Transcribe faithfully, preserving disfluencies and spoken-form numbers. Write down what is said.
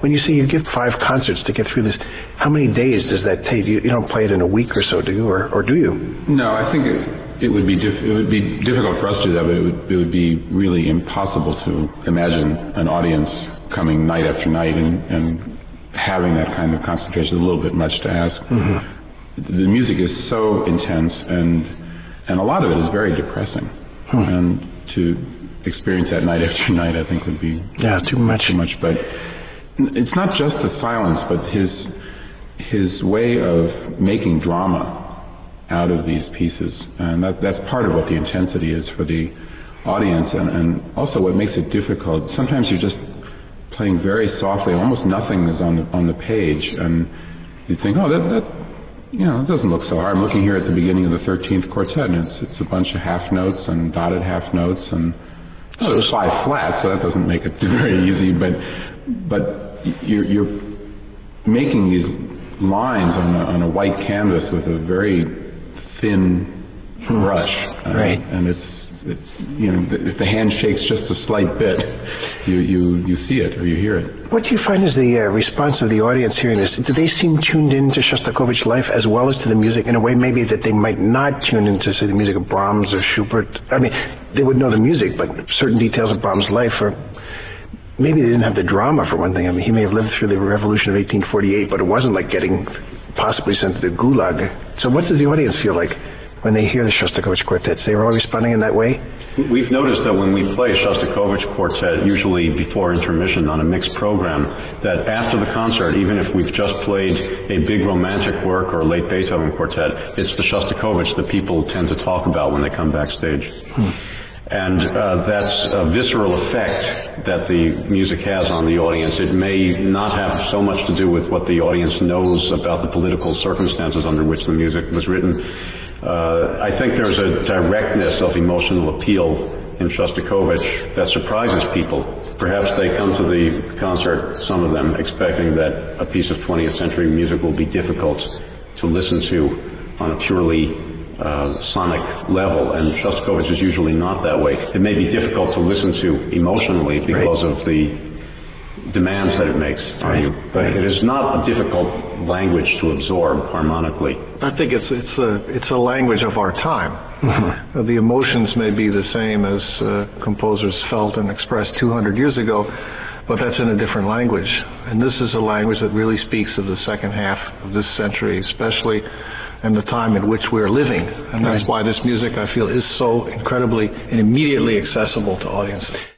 When you say you give five concerts to get through this, how many days does that take? You, you don't play it in a week or so, do you? Or, or do you? No, I think it, it would be diff- it would be difficult for us to do that, but it would, it would be really impossible to imagine an audience coming night after night and, and having that kind of concentration. Is a little bit much to ask. Mm-hmm. The music is so intense, and and a lot of it is very depressing. Hmm. And to experience that night after night, I think would be yeah too much. Too much, but it's not just the silence, but his his way of making drama out of these pieces, and that, that's part of what the intensity is for the audience, and, and also what makes it difficult. Sometimes you're just playing very softly, almost nothing is on the on the page, and you think, oh, that that you know, it doesn't look so hard. I'm looking here at the beginning of the thirteenth quartet, and it's it's a bunch of half notes and dotted half notes, and oh, there's five flats, so that doesn't make it very easy, but but you're, you're making these lines on a, on a white canvas with a very thin brush, uh, right? And it's it's you know, if the hand shakes just a slight bit, you you you see it or you hear it. What do you find is the uh, response of the audience hearing this? Do they seem tuned in to Shostakovich's life as well as to the music in a way maybe that they might not tune into, say, the music of Brahms or Schubert? I mean, they would know the music, but certain details of Brahms' life, or maybe they didn't have the drama, for one thing. I mean, he may have lived through the revolution of eighteen forty-eight, but it wasn't like getting possibly sent to the Gulag. So what does the audience feel like when they hear the Shostakovich quartets? They were all responding in that way? We've noticed that when we play a Shostakovich quartet, usually before intermission on a mixed program, that after the concert, even if we've just played a big romantic work or a late Beethoven quartet, it's the Shostakovich that people tend to talk about when they come backstage. Hmm. And uh, that's a visceral effect that the music has on the audience. It may not have so much to do with what the audience knows about the political circumstances under which the music was written. Uh, I think there's a directness of emotional appeal in Shostakovich that surprises people. Perhaps they come to the concert, some of them, expecting that a piece of twentieth century music will be difficult to listen to on a purely uh, sonic level, and Shostakovich is usually not that way. It may be difficult to listen to emotionally because right. of the demands that it makes on right. you, but right. it is not a difficult language to absorb harmonically. I think it's it's a it's a language of our time. Mm-hmm. Uh, the emotions may be the same as uh, composers felt and expressed two hundred years ago, but that's in a different language. And this is a language that really speaks of the second half of this century, especially, and the time in which we're living. And that's right. why this music, I feel, is so incredibly and immediately accessible to audiences.